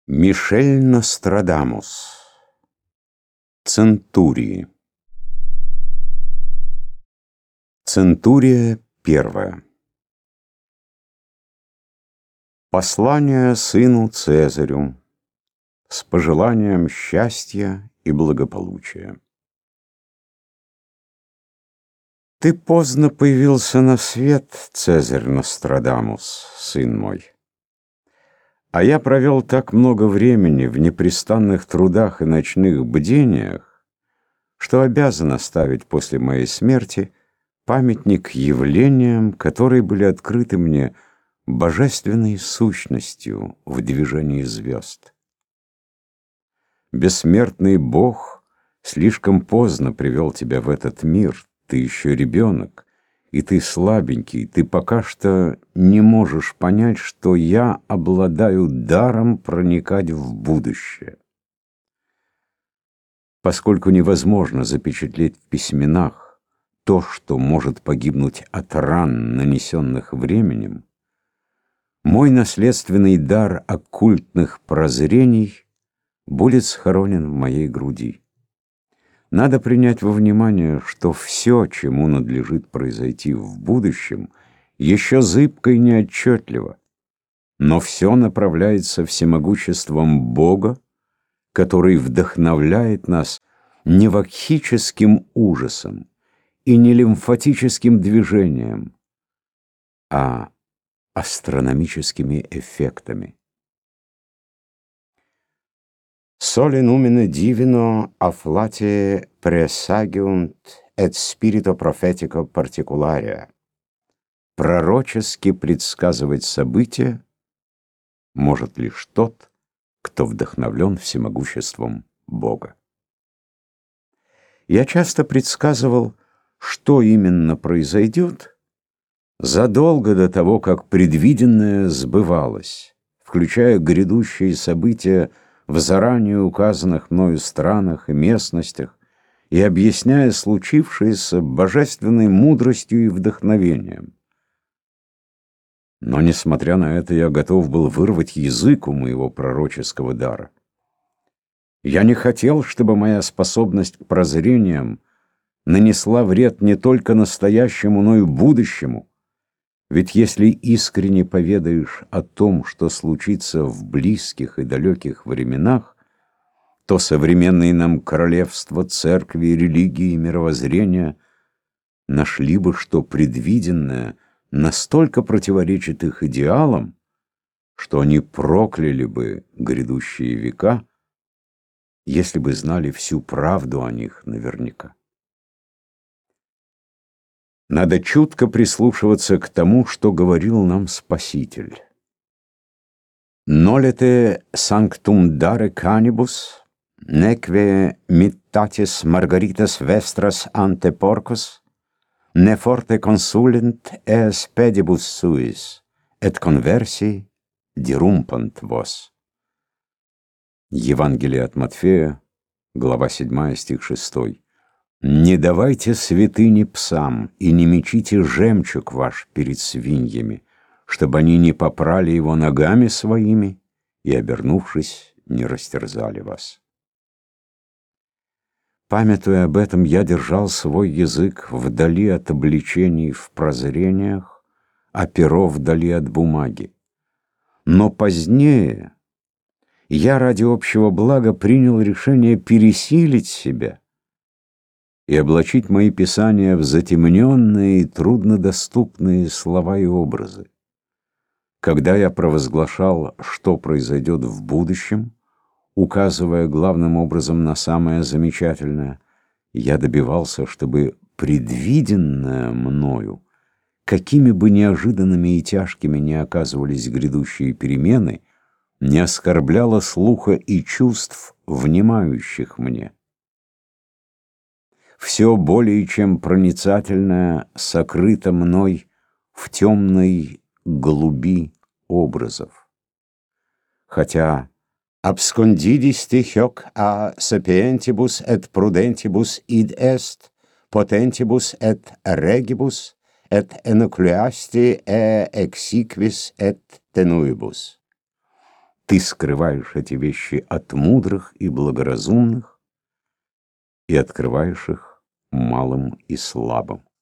Мишель Нострадамус. Центурии. Центурия первая. Послание сыну Цезарю с пожеланием счастья и благополучия. Ты поздно появился на свет, Цезарь Нострадамус, сын мой. А я провел так много времени в непрестанных трудах и ночных бдениях, что обязан оставить после моей смерти памятник явлениям, которые были открыты мне божественной сущностью в движении звезд. Бессмертный Бог слишком поздно привел тебя в этот мир, ты еще ребенок, и ты слабенький, ты пока что не можешь понять, что я обладаю даром проникать в будущее. Поскольку невозможно запечатлеть в письменах то, что может погибнуть от ран, нанесенных временем, мой наследственный дар оккультных прозрений будет схоронен в моей груди. Надо принять во внимание, что все, чему надлежит произойти в будущем, еще зыбко и неотчетливо, но все направляется всемогуществом Бога, который вдохновляет нас не вакхическим ужасом и не лимфатическим движением, а астрономическими эффектами. Sole numine divino afflate presagiunt et spirito prophetico particularia. Пророчески предсказывать события может лишь тот, кто вдохновлен всемогуществом Бога. Я часто предсказывал, что именно произойдет, задолго до того, как предвиденное сбывалось, включая грядущие события в заранее указанных мною странах и местностях и объясняя случившееся божественной мудростью и вдохновением. Но, несмотря на это, я готов был вырвать язык у моего пророческого дара. Я не хотел, чтобы моя способность к прозрениям нанесла вред не только настоящему, но и будущему. Ведь если искренне поведаешь о том, что случится в близких и далеких временах, то современные нам королевства, церкви, религии и мировоззрения нашли бы, что предвиденное настолько противоречит их идеалам, что они прокляли бы грядущие века, если бы знали всю правду о них наверняка. Надо чутко прислушиваться к тому, что говорил нам Спаситель. «Nolete sanctum dare canibus, neque mittatis margaritas vestras ante porcos, ne forte consulent es pedibus suis, et conversi dirumpant vos». Евангелие от Матфея, глава 7, стих 6. «Не давайте святыни псам, и не мечите жемчуг ваш перед свиньями, чтобы они не попрали его ногами своими и, обернувшись, не растерзали вас». Памятуя об этом, я держал свой язык вдали от обличений в прозрениях, а перо вдали от бумаги. Но позднее я ради общего блага принял решение пересилить себя и облачить мои писания в затемненные и труднодоступные слова и образы. Когда я провозглашал, что произойдет в будущем, указывая главным образом на самое замечательное, я добивался, чтобы предвиденное мною, какими бы неожиданными и тяжкими ни оказывались грядущие перемены, не оскорбляло слуха и чувств, внимающих мне. Все более чем проницательное сокрыто мной в темной глуби образов. Хотя «abscondidis te hoc a sapientibus et prudentibus id est, potentibus et regibus, et enucleasti e exequis et tenuibus». Ты скрываешь эти вещи от мудрых и благоразумных и открываешь их малым и слабым.